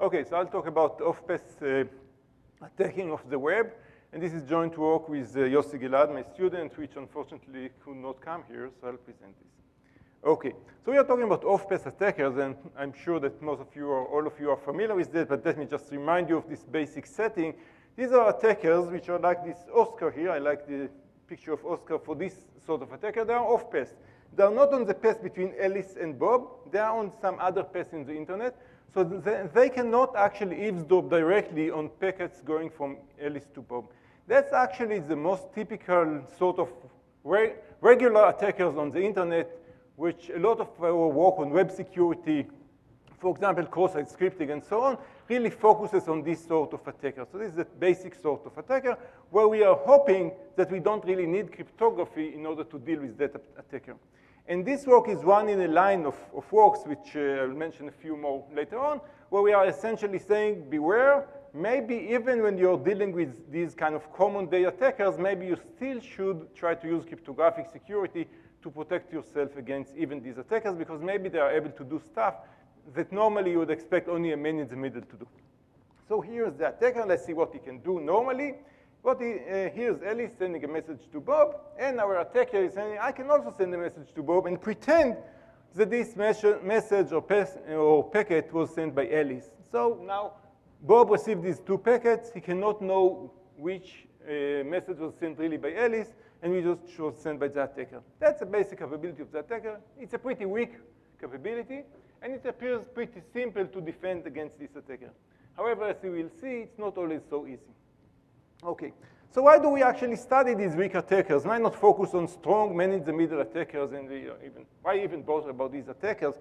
Okay, so I'll talk about off-path attacking of the web. And this is joint work with Yossi Gilad, my student, which unfortunately could not come here, so I'll present this. Okay, so we are talking about off-path attackers, and I'm sure that most of you or all of you are familiar with that, but let me just remind you of this basic setting. These are attackers which are like this Oscar here. I like the picture of Oscar for this sort of attacker. They are off-path. They are not on the path between Alice and Bob. They are on some other path in the internet. So they cannot actually eavesdrop directly on packets going from Alice to Bob. That's actually the most typical sort of regular attackers on the internet, which a lot of our work on web security, for example, cross-site scripting and so on, really focuses on this sort of attacker. So this is the basic sort of attacker where we are hoping that we don't really need cryptography in order to deal with that attacker. And this work is one in a line of works, which I'll mention a few more later on, where we are essentially saying, beware, maybe even when you're dealing with these kind of common day attackers, maybe you still should try to use cryptographic security to protect yourself against even these attackers, because maybe they are able to do stuff that normally you would expect only a man in the middle to do. So here's the attacker. Let's see what he can do normally. Here's Alice sending a message to Bob, and our attacker is saying, I can also send a message to Bob and pretend that this message or packet was sent by Alice. So now Bob received these two packets. He cannot know which message was sent really by Alice, and we just was sent by the attacker. That's the basic capability of the attacker. It's a pretty weak capability, and it appears pretty simple to defend against this attacker. However, as you will see, it's not always so easy. Okay, so why do we actually study these weak attackers? Why not focus on strong man-in-the-middle attackers, and why even bother about these attackers?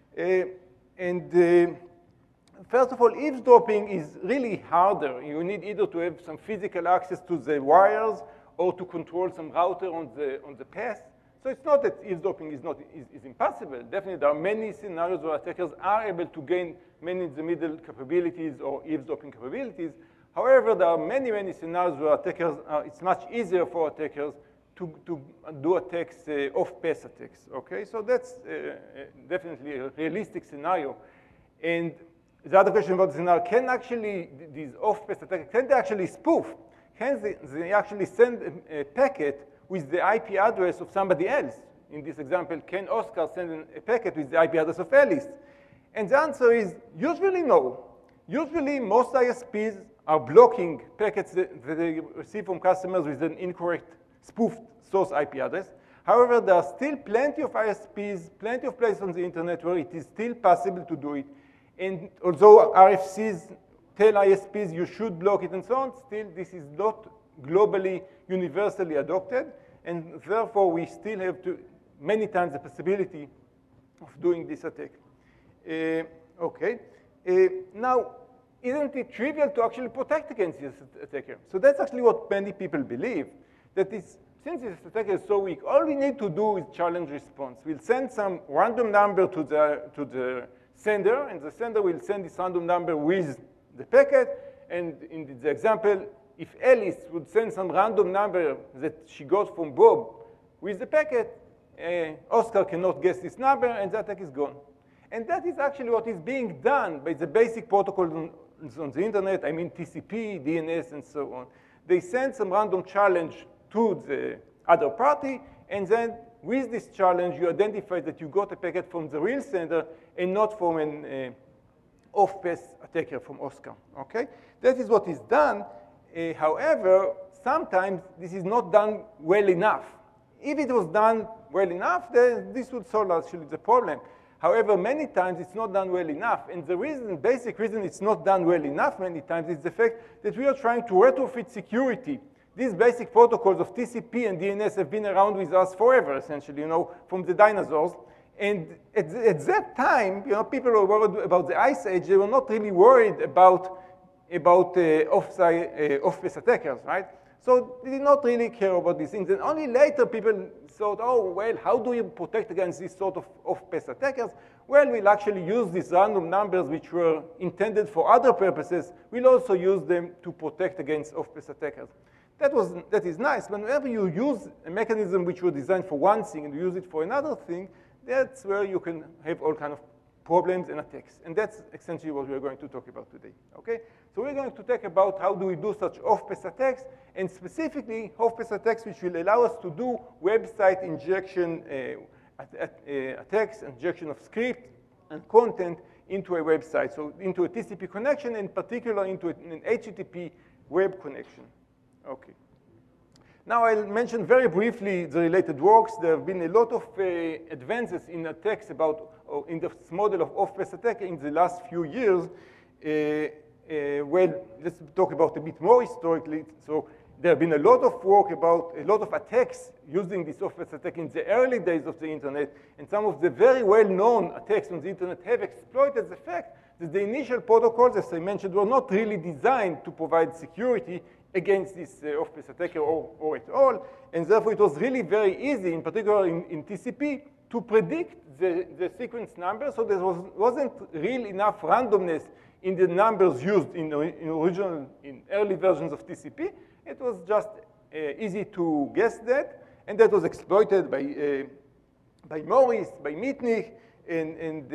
First of all, eavesdropping is really harder. You need either to have some physical access to the wires or to control some router on the path. So it's not that eavesdropping is impossible. Definitely, there are many scenarios where attackers are able to gain man-in-the-middle capabilities or eavesdropping capabilities. However, there are many, many scenarios where attackers it's much easier for attackers to do attacks, off-path attacks. Okay, so that's definitely a realistic scenario. And the other question about the scenario: can actually these off-path attackers can they actually spoof? Can they actually send a packet with the IP address of somebody else? In this example, can Oscar send a packet with the IP address of Alice? And the answer is usually no. Usually, most ISPs are blocking packets that they receive from customers with an incorrect spoofed source IP address. However, there are still plenty of ISPs, plenty of places on the internet where it is still possible to do it. And although RFCs tell ISPs you should block it and so on, still this is not globally universally adopted. And therefore, we still have many times the possibility of doing this attack. Okay. Now, isn't it trivial to actually protect against this attacker? So that's actually what many people believe, that since this attacker is so weak, all we need to do is challenge response. We'll send some random number to the sender, and the sender will send this random number with the packet. And in the example, if Alice would send some random number that she got from Bob with the packet, Oscar cannot guess this number, and the attack is gone. And that is actually what is being done by the basic protocols on the internet. I mean TCP, DNS, and so on. They send some random challenge to the other party, and then with this challenge, you identify that you got a packet from the real sender and not from an off-path attacker from Oscar. Okay? That is what is done. However, sometimes this is not done well enough. If it was done well enough, then this would solve actually the problem. However, many times it's not done well enough. And the basic reason it's not done well enough many times is the fact that we are trying to retrofit security. These basic protocols of TCP and DNS have been around with us forever, essentially, from the dinosaurs. And at that time, people were worried about the Ice Age. They were not really worried about off-path attackers, right? So they did not really care about these things. And only later people thought, oh, well, how do you protect against this sort of off-path attackers? Well, we'll actually use these random numbers which were intended for other purposes. We'll also use them to protect against off-path attackers. That is nice. But whenever you use a mechanism which was designed for one thing and you use it for another thing, that's where you can have all kind of problems and attacks. And that's essentially what we're going to talk about today, okay? So we're going to talk about how do we do such off-path attacks, and specifically off-path attacks which will allow us to do website injection attacks, injection of script and content into a website, so into a TCP connection, in particular into an HTTP web connection, okay? Now I'll mention very briefly the related works. There have been a lot of advances in attacks about, in this model of off-path attack in the last few years. Well, let's talk about a bit more historically. So there have been a lot of work about, a lot of attacks using this off-path attack in the early days of the internet, and some of the very well-known attacks on the internet have exploited the fact that the initial protocols, as I mentioned, were not really designed to provide security against this off-path attacker or at all, and therefore it was really very easy, in particular in TCP, to predict the sequence number, so there wasn't really enough randomness in the numbers used in early versions of TCP. It was just easy to guess that, and that was exploited by Morris, by Mitnick, and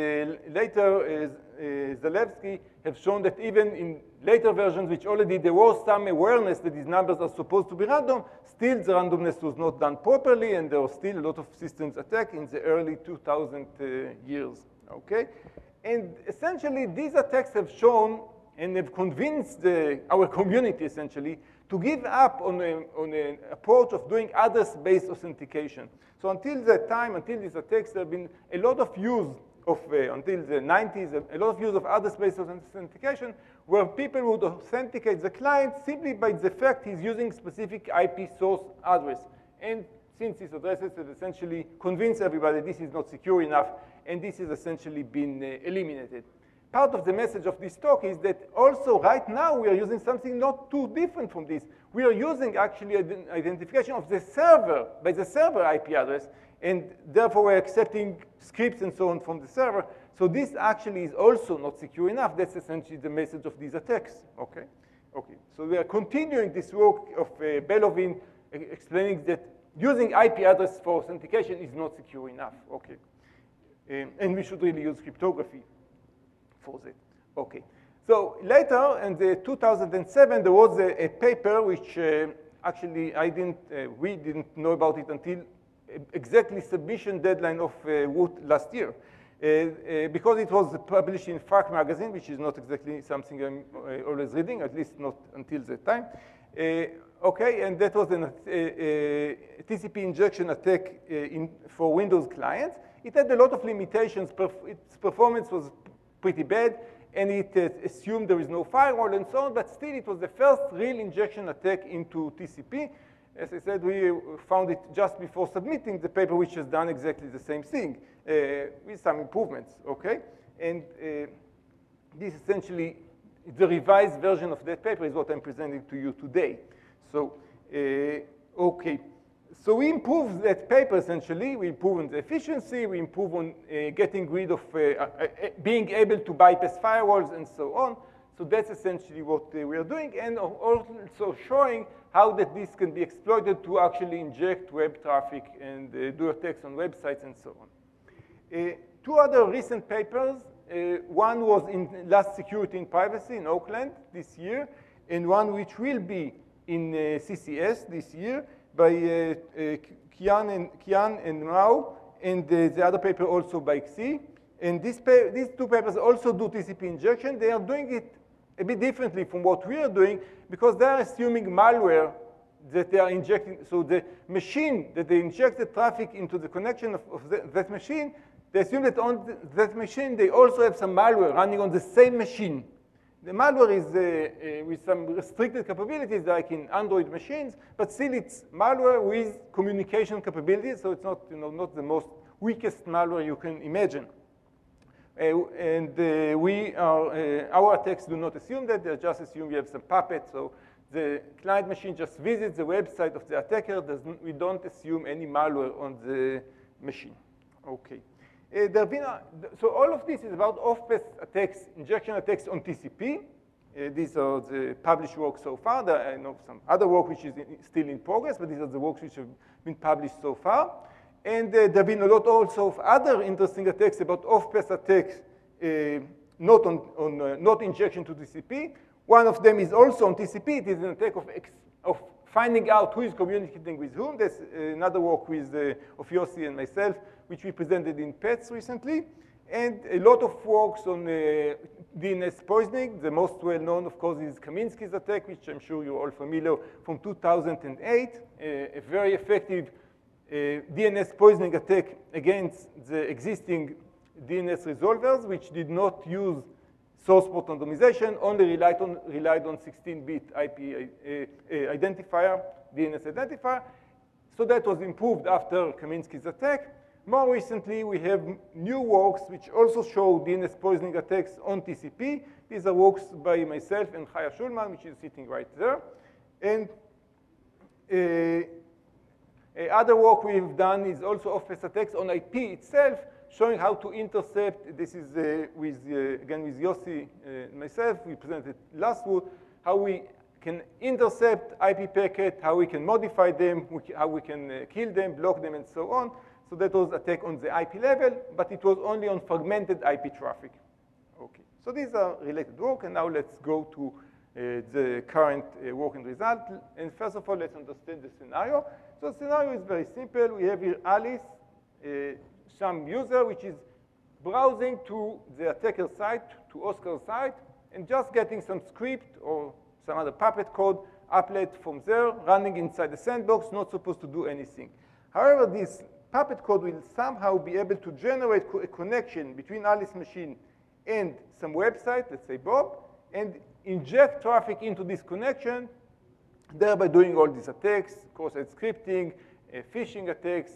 later Zalewski have shown that even in later versions, which already there was some awareness that these numbers are supposed to be random, still the randomness was not done properly, and there was still a lot of systems attack in the early 2000 years, okay? And essentially, these attacks have shown and have convinced our community, essentially, to give up on an approach of doing address-based authentication. So until that time, until these attacks, there have been a lot of use of, until the 90s, a lot of use of address-based authentication, where people would authenticate the client simply by the fact he's using specific IP source address. And since these addresses have essentially convinced everybody this is not secure enough, and this has essentially been eliminated. Part of the message of this talk is that also right now we are using something not too different from this. We are using actually identification of the server, by the server IP address, and therefore we're accepting scripts and so on from the server. So this actually is also not secure enough. That's essentially the message of these attacks, okay? Okay, so we are continuing this work of Belovin explaining that using IP address for authentication is not secure enough, okay? And we should really use cryptography for that. Okay. So later, in the 2007, there was a paper which actually we didn't know about it until exactly submission deadline of Woot last year, because it was published in Phrack magazine, which is not exactly something I'm always reading, at least not until that time. Okay, and that was a TCP injection attack for Windows clients. It had a lot of limitations. Its performance was pretty bad, and it assumed there is no firewall and so on, but still it was the first real injection attack into TCP. As I said, we found it just before submitting the paper, which has done exactly the same thing with some improvements, okay? And this essentially, the revised version of that paper is what I'm presenting to you today. So, okay. So we improved that paper, essentially. We improved on the efficiency. We improved on getting rid of being able to bypass firewalls and so on. So that's essentially what we are doing, and also showing how that this can be exploited to actually inject web traffic and do attacks on websites and so on. Two other recent papers. One was in Last Security and Privacy in Oakland this year, and one which will be in CCS this year by Kian and Mao, and the other paper also by Xi. And these two papers also do TCP injection. They are doing it a bit differently from what we are doing, because they are assuming malware that they are injecting. So the machine that they inject the traffic into the connection of that machine, they assume that on that machine they also have some malware running on the same machine. The malware is with some restricted capabilities, like in Android machines, but still it's malware with communication capabilities, so it's not, not the most weakest malware you can imagine. Our attacks do not assume that. They just assume we have some puppet, so the client machine just visits the website of the attacker. We don't assume any malware on the machine. Okay. So all of this is about off-path attacks, injection attacks on TCP. These are the published work so far. I know some other work which is still in progress, but these are the works which have been published so far. And there have been a lot also of other interesting attacks about off-path attacks not injection to TCP. One of them is also on TCP. It is an attack of finding out who is communicating with whom. There's another work of Yossi and myself, which we presented in PETS recently. And a lot of works on DNS poisoning. The most well-known, of course, is Kaminsky's attack, which I'm sure you're all familiar from 2008. A very effective DNS poisoning attack against the existing DNS resolvers, which did not use source port randomization, only relied on 16-bit IP identifier, DNS identifier. So that was improved after Kaminsky's attack. More recently, we have new works which also show DNS poisoning attacks on TCP. These are works by myself and Chaya Shulman, which is sitting right there. And other work we've done is also off-base attacks on IP itself, showing how to intercept. This is again with Yossi and myself. We presented last week how we can intercept IP packet, how we can modify them, how we can kill them, block them, and so on. So that was attack on the IP level, but it was only on fragmented IP traffic. Okay, so these are related work, and now let's go to the current work and result. And first of all, let's understand the scenario. So the scenario is very simple. We have here Alice, some user which is browsing to the attacker site, to Oscar's site, and just getting some script or some other Puppet code applet from there, running inside the sandbox, not supposed to do anything. However, this Puppet code will somehow be able to generate a connection between Alice's machine and some website, let's say Bob, and inject traffic into this connection, thereby doing all these attacks, cross-site scripting, phishing attacks,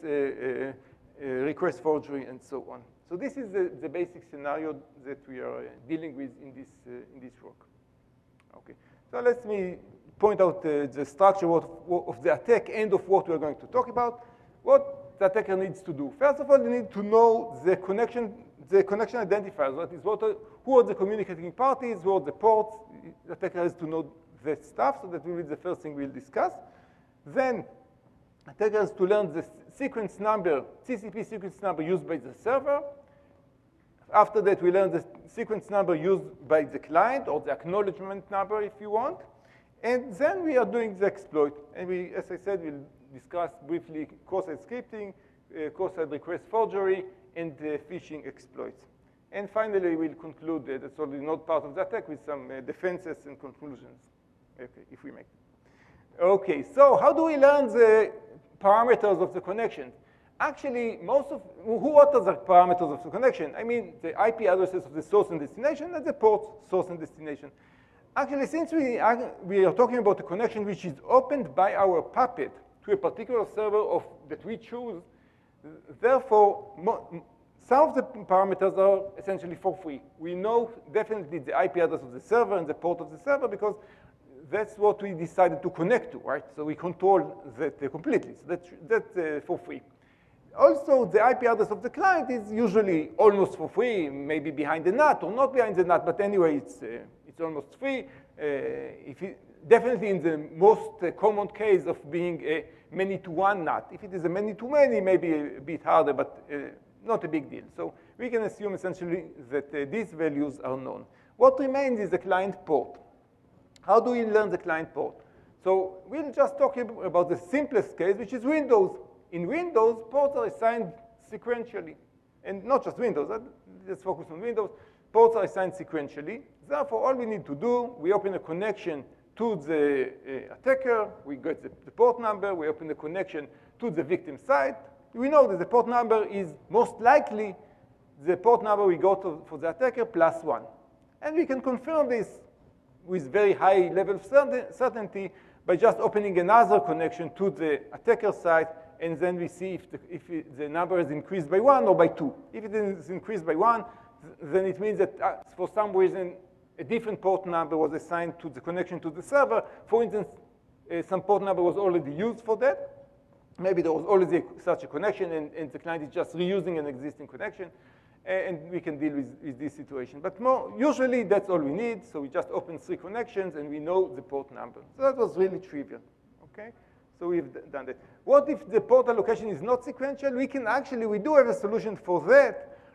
request forgery, and so on. So this is the basic scenario that we are dealing with in this work. Okay, so let me point out the structure of the attack and of what we are going to talk about. What the attacker needs to do. First of all, they need to know the connection identifiers. That is, who are the communicating parties, who are the ports. The attacker has to know that stuff, so that will be the first thing we'll discuss. Then, attacker has to learn the sequence number, TCP sequence number used by the server. After that, we learn the sequence number used by the client, or the acknowledgement number, if you want. And then we are doing the exploit. And we, as I said, we'll discuss briefly cross-site scripting, cross-site request forgery, and phishing exploits. And finally, we'll conclude, that's already not part of the attack, with some defenses and conclusions, okay, if we make it. Okay, so how do we learn the parameters of the connection? Actually, what are the parameters of the connection? I mean, the IP addresses of the source and destination, and the ports, source and destination. Actually, since we are talking about a connection which is opened by our Puppet to a particular server that we choose, therefore, some of the parameters are essentially for free. We know definitely the IP address of the server and the port of the server because that's what we decided to connect to, right? So we control that completely. So that's for free. Also, the IP address of the client is usually almost for free, maybe behind the NAT or not behind the NAT, but anyway, it's almost free. Definitely in the most common case of being a many-to-one NAT. If it is a many-to-many, maybe a bit harder, but not a big deal. So we can assume essentially that these values are known. What remains is the client port. How do we learn the client port? So we'll just talk about the simplest case, which is Windows. In Windows, ports are assigned sequentially. And not just Windows, let's focus on Windows. Ports are assigned sequentially. Therefore, all we need to do, we open a connection to the attacker. We get the port number. We open the connection to the victim site. We know that the port number is most likely the port number we got for the attacker plus 1. And we can confirm this with very high level of certainty by just opening another connection to the attacker site, and then we see if the number is increased by 1 or by 2. If it is increased by 1, then it means that for some reason a different port number was assigned to the connection to the server. For instance, some port number was already used for that. Maybe there was already such a connection, and the client is just reusing an existing connection, and we can deal with this situation. But usually, that's all we need. So we just open 3 connections, and we know the port number. So that was really trivial, okay? So we've done that. What if the port allocation is not sequential? We do have a solution for that.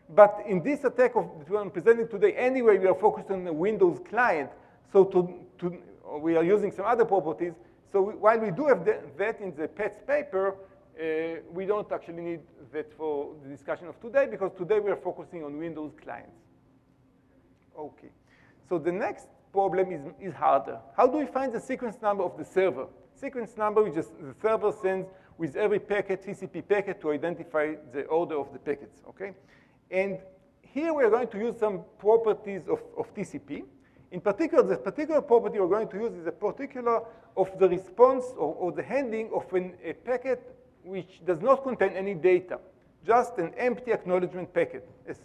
But in this attack that I'm presenting today, anyway, we are focused on the Windows client. So we are using some other properties. So while we do have that in the PETS paper, we don't actually need that for the discussion of today, because today we are focusing on Windows clients. Okay. So the next problem is harder. How do we find the sequence number of the server? Sequence number is just the server sends with every packet, TCP packet, to identify the order of the packets, okay? And here we're going to use some properties of TCP. In particular, the particular property we're going to use is a particular of the response or the handling of a packet which does not contain any data, just an empty acknowledgement packet. As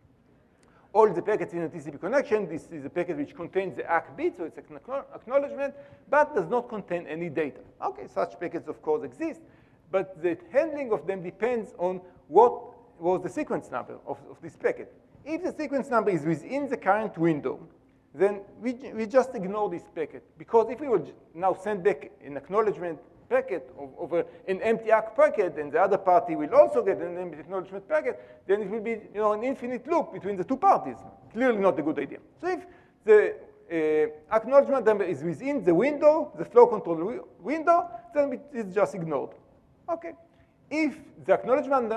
all the packets in a TCP connection, this is a packet which contains the ACK bit, so it's an acknowledgement, but does not contain any data. Okay, such packets, of course, exist, but the handling of them depends on what was the sequence number of this packet. If the sequence number is within the current window, then we just ignore this packet. Because if we would now send back an acknowledgement packet over an empty ACK packet, and the other party will also get an empty acknowledgement packet, then it will be an infinite loop between the two parties. Clearly not a good idea. So if the acknowledgement number is within the window, the flow control window, then it is just ignored. Okay. If the acknowledgement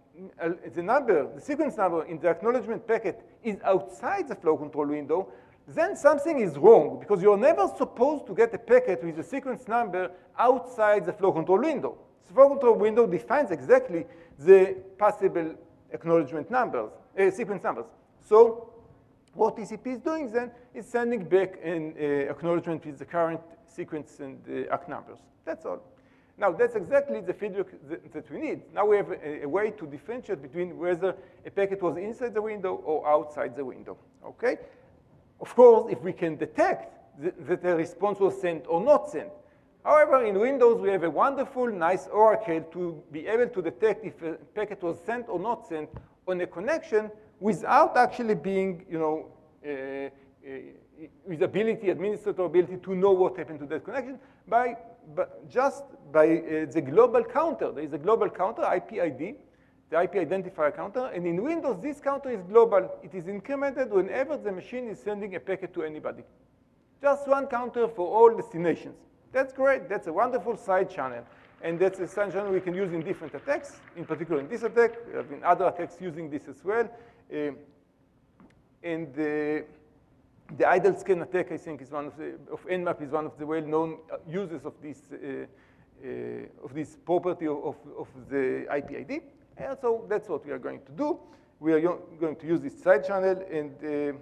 the sequence number in the acknowledgement packet is outside the flow control window, then something is wrong, because you're never supposed to get a packet with a sequence number outside the flow control window. The flow control window defines exactly the possible acknowledgement numbers, sequence numbers. So what TCP is doing then is sending back an acknowledgement with the current sequence and ACK numbers. That's all. Now, that's exactly the feedback that we need. Now we have a way to differentiate between whether a packet was inside the window or outside the window, okay? Of course, if we can detect that a response was sent or not sent. However, in Windows, we have a wonderful, nice oracle to be able to detect if a packet was sent or not sent on a connection without actually being, with administrator ability to know what happened to that connection just by the global counter. There is a global counter, IPID, the IP identifier counter, and in Windows, this counter is global. It is incremented whenever the machine is sending a packet to anybody. Just one counter for all destinations. That's great. That's a wonderful side channel. And that's a side channel we can use in different attacks, in particular in this attack. There have been other attacks using this as well. And the idle scan attack, I think, is one of Nmap is one of the well-known uses of this property of the IPID. And so that's what we are going to do. We are going to use this side channel and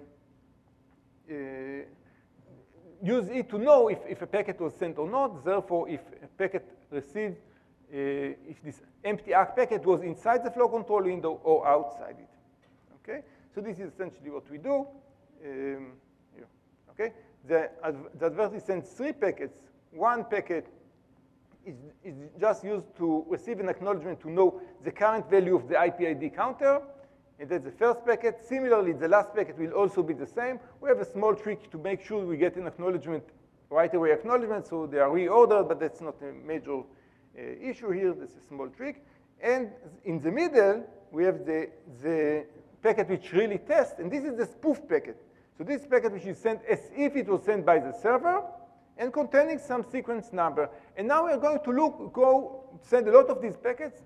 use it to know if a packet was sent or not. Therefore, if a packet received, if this empty ACK packet was inside the flow control window or outside it. Okay? So this is essentially what we do. Okay? The adversary sends 3 packets. One packet is just used to receive an acknowledgement to know the current value of the IPID counter, and that's the first packet. Similarly, the last packet will also be the same. We have a small trick to make sure we get an acknowledgement, right away acknowledgement, so they are reordered, but that's not a major issue here. That's a small trick. And in the middle, we have the packet which really tests, and this is the spoof packet. So this packet which is sent as if it was sent by the server, and containing some sequence number. And now we're going to send a lot of these packets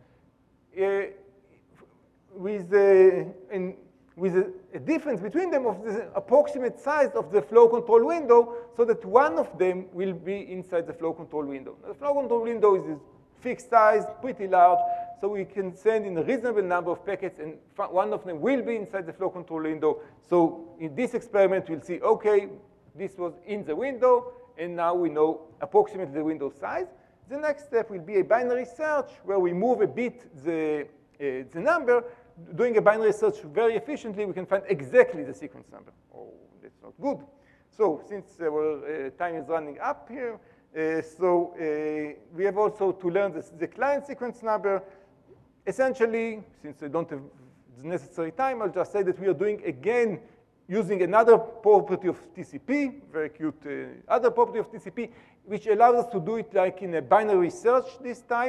with a difference between them of the approximate size of the flow control window, so that one of them will be inside the flow control window. Now, the flow control window is fixed size, pretty large, so we can send in a reasonable number of packets, and one of them will be inside the flow control window. So in this experiment, we'll see, okay, this was in the window, and now we know approximately the window size. The next step will be a binary search, where we move a bit the number. Doing a binary search very efficiently, we can find exactly the sequence number. Oh, that's not good. So since our time is running up here, we have also to learn the client sequence number. Essentially, since I don't have the necessary time, I'll just say that we are doing, again, using another property of TCP, very cute other property of TCP, which allows us to do it like in a binary search this time.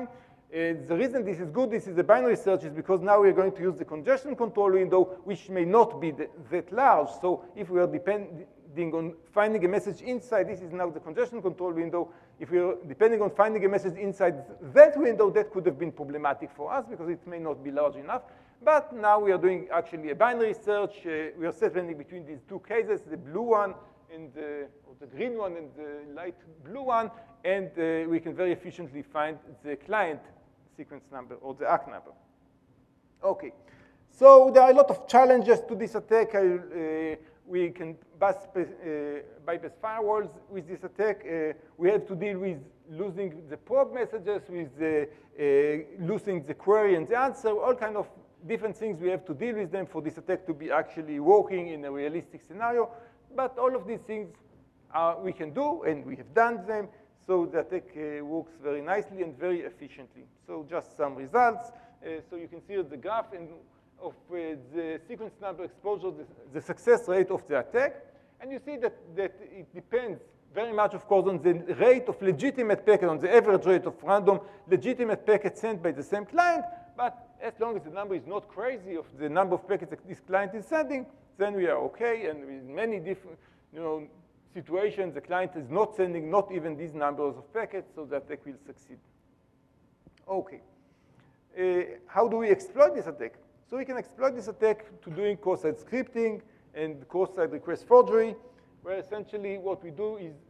The reason this is good, this is a binary search, is because now we're going to use the congestion control window, which may not be that large. So if we are depending on finding a message inside, this is now the congestion control window. If we are depending on finding a message inside that window, that could have been problematic for us because it may not be large enough. But now we are doing actually a binary search. We are separating between these two cases, the blue one and or the green one and the light blue one, and we can very efficiently find the client sequence number or the ACK number. Okay, so there are a lot of challenges to this attack. We can bypass firewalls with this attack. We have to deal with losing the probe messages, with losing the query and the answer, all kind of different things we have to deal with them for this attack to be actually working in a realistic scenario. But all of these things we can do, and we have done them. So the attack works very nicely and very efficiently. So just some results. So you can see the graph of the sequence number exposure, the success rate of the attack. And you see that it depends very much, of course, on the rate of legitimate packets, on the average rate of random legitimate packets sent by the same client. But as long as the number is not crazy of the number of packets that this client is sending, then we are okay. And with many different situations, the client is not sending not even these numbers of packets, so the attack will succeed. Okay. How do we exploit this attack? So we can exploit this attack to doing cross-site scripting and cross-site request forgery, where essentially what we do is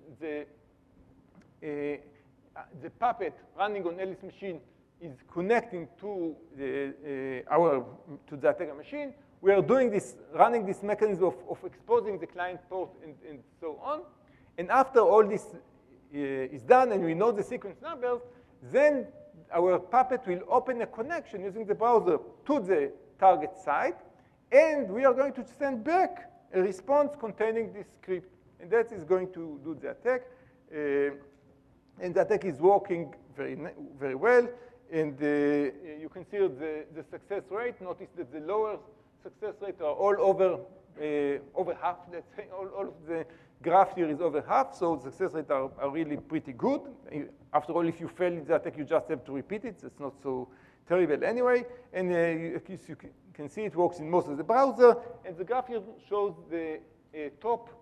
the puppet running on Alice machine is connecting to the attacker machine. We are doing this, running this mechanism of exposing the client port and so on. And after all this is done and we know the sequence numbers, then our puppet will open a connection using the browser to the target site, and we are going to send back a response containing this script. And that is going to do the attack. And the attack is working very well. And you can see the success rate. Notice that the lower success rate are all over half. Let's say all of the graph here is over half. So the success rates are really pretty good. After all, if you fail in the attack, you just have to repeat it. It's not so terrible anyway. And you can see it works in most of the browser. And the graph here shows the top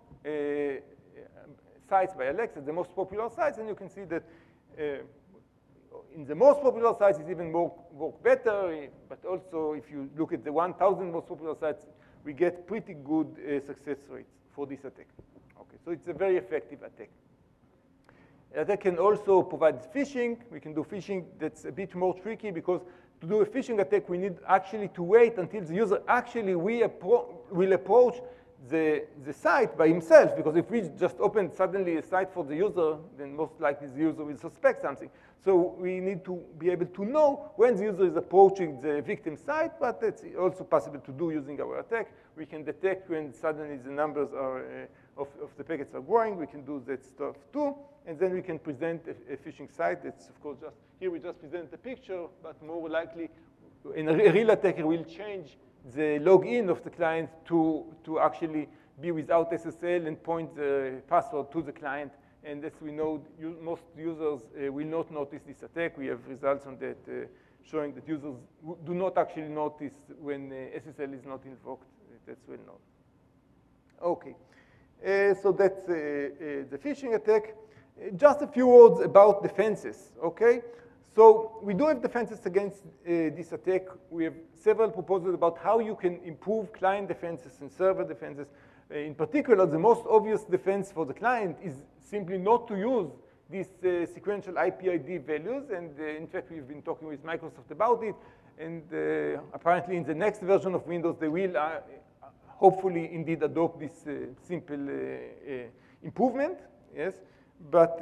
sites by Alexa, the most popular sites. And you can see that in the most popular sites, it's even work better. But also, if you look at the 1,000 most popular sites, we get pretty good success rates for this attack. Okay, so it's a very effective attack. The attack can also provide phishing. We can do phishing. That's a bit more tricky because to do a phishing attack, we need actually to wait until the user actually will approach the site by himself, because if we just open suddenly a site for the user, then most likely the user will suspect something. So we need to be able to know when the user is approaching the victim site, but it's also possible to do using our attack. We can detect when suddenly the numbers are, of the packets are growing. We can do that stuff too. And then we can present a phishing site. It's, of course, just here we just present a picture, but more likely a real attacker will change the login of the client to actually be without SSL and point the password to the client. And as we know, most users will not notice this attack. We have results on that showing that users do not actually notice when SSL is not invoked. That's well known. Okay, so that's the phishing attack. Just a few words about defenses, okay? So we do have defenses against this attack. We have several proposals about how you can improve client defenses and server defenses. In particular, the most obvious defense for the client is simply not to use these sequential IP-ID values. And in fact, we've been talking with Microsoft about it. And apparently, in the next version of Windows, they will hopefully indeed adopt this simple improvement. Yes, but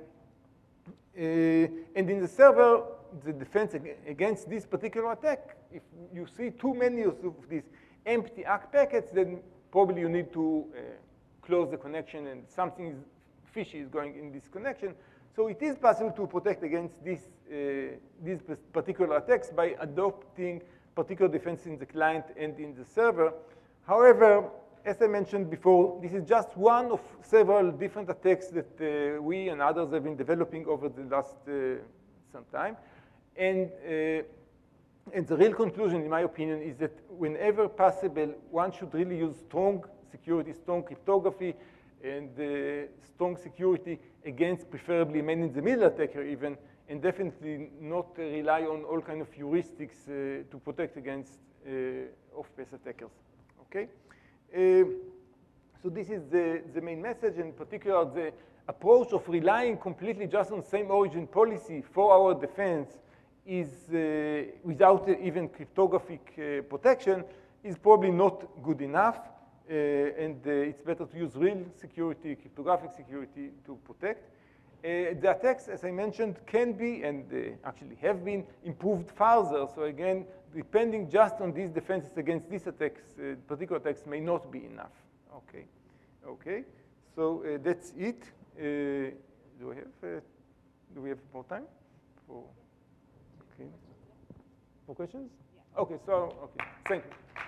and in the server, the defense against this particular attack, if you see too many of these empty ACK packets, then probably you need to close the connection, and something fishy is going in this connection. So it is possible to protect against these particular attacks by adopting particular defense in the client and in the server. However, as I mentioned before, this is just one of several different attacks that we and others have been developing over the last some time. And the real conclusion, in my opinion, is that whenever possible, one should really use strong security, strong cryptography, and strong security against preferably man-in-the-middle attacker even, and definitely not rely on all kind of heuristics to protect against off-path attackers, okay? So this is the main message, and in particular, the approach of relying completely just on same origin policy for our defense is, without even cryptographic protection, is probably not good enough. And it's better to use real security, cryptographic security to protect. The attacks, as I mentioned, can be, and actually have been, improved further. So again, depending just on these defenses against these attacks, particular attacks may not be enough. Okay, okay. So that's it. Do we have more time for? Okay. For questions? Yeah. Okay. So okay. Thank you.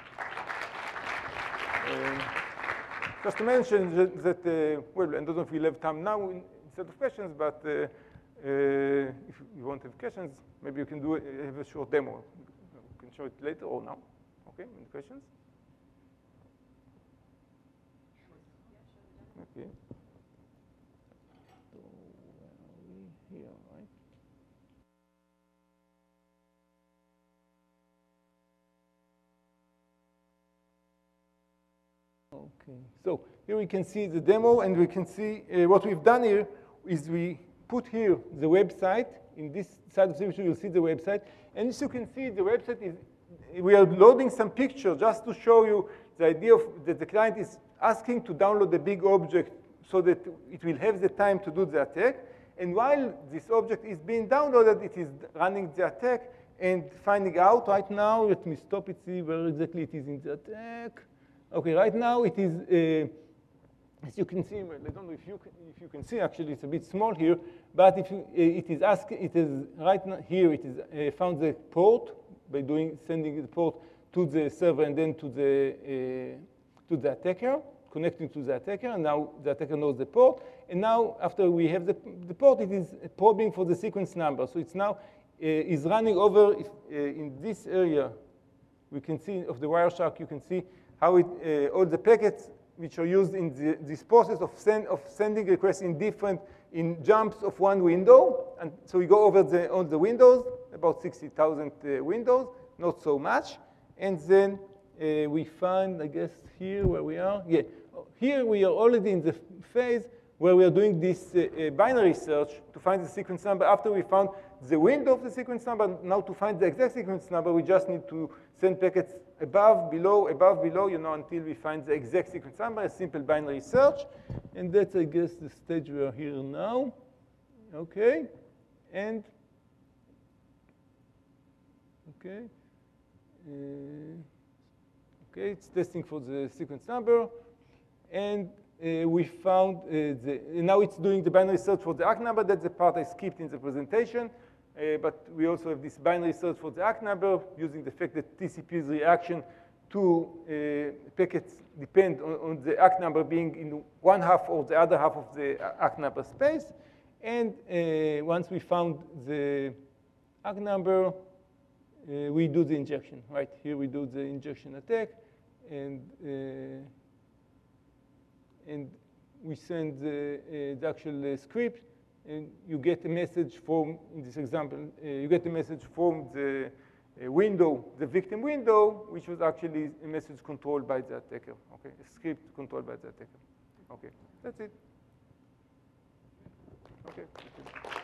Just to mention that, well, I don't know if we'll have time now instead of questions, but if you want to have questions, maybe you can have a short demo. You can show it later or now. Okay, any questions? Okay. So where are we? Here, right? Okay, so here we can see the demo, and we can see what we've done here is we put here the website. In this side of the picture, you'll see the website. And as you can see, the website is, we are loading some pictures just to show you the idea of that the client is asking to download a big object so that it will have the time to do the attack. And while this object is being downloaded, it is running the attack and finding out right now. Let me stop it, see where exactly it is in the attack. Okay, right now it is, as you can see, well, I don't know if you can see, actually it's a bit small here, but if you, it is asking, it is right now here, it is found the port by sending the port to the server and then to the attacker, connecting to the attacker, and now the attacker knows the port, and now after we have the port, it is probing for the sequence number. So it's now is running over in this area. We can see of the Wireshark, you can see how it, all the packets which are used in this process of sending requests in jumps of one window. And so we go over all the windows, about 60,000 windows, not so much. And then we find, I guess, here where we are. Yeah, here we are already in the phase where we are doing this binary search to find the sequence number. After we found the window of the sequence number, now to find the exact sequence number, we just need to send packets above, below, until we find the exact sequence number, a simple binary search. And that's, I guess, the stage we are here now. Okay, and, okay. Okay, it's testing for the sequence number. And we found, now it's doing the binary search for the ACK number. That's the part I skipped in the presentation. But we also have this binary search for the ACK number using the fact that TCP's reaction to packets depend on the ACK number being in one half or the other half of the ACK number space. And once we found the ACK number, we do the injection. Right here we do the injection attack, and we send the actual script. And you get a message from, in this example, you get a message from the window, the victim window, which was actually a message controlled by the attacker. Okay, a script controlled by the attacker. Okay, that's it. Okay.